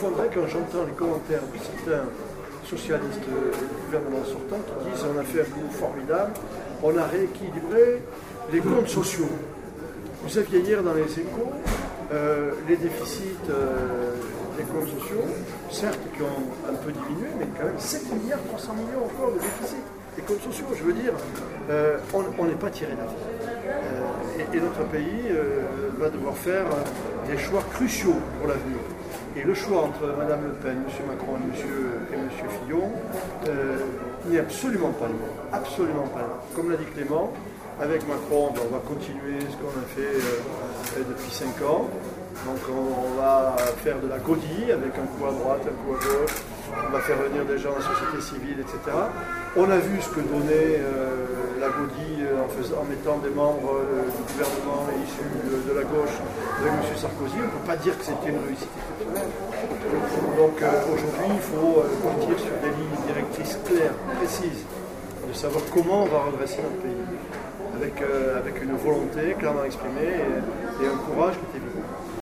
m'effondrait quand j'entends les commentaires de certains socialistes du gouvernement sortant qui disent on a fait un boulot formidable, on a rééquilibré les comptes sociaux. Vous aviez hier dans les Échos les déficits des comptes sociaux, certes qui ont un peu diminué, mais quand même 7 milliards 300 millions encore de déficit des comptes sociaux. Je veux dire, on n'est pas tiré d'affaire. Et notre pays va devoir faire des choix cruciaux pour l'avenir. Et le choix entre Mme Le Pen, M. Macron et M. Fillon n'est absolument pas le bon. Absolument pas le bon. Comme l'a dit Clément, avec Macron, on va continuer ce qu'on a fait depuis 5 ans. Donc on va faire de la godille avec un coup à droite, un coup à gauche. On va faire venir des gens de la société civile, etc. On a vu ce que donnait la godille en mettant des membres du gouvernement issus de la gauche avec M. Sarkozy. On ne peut pas dire que c'était une réussite exceptionnelle. Donc aujourd'hui, il faut partir sur des lignes directrices claires, précises, de savoir comment on va redresser notre pays. Avec une volonté clairement exprimée et un courage qui est évident.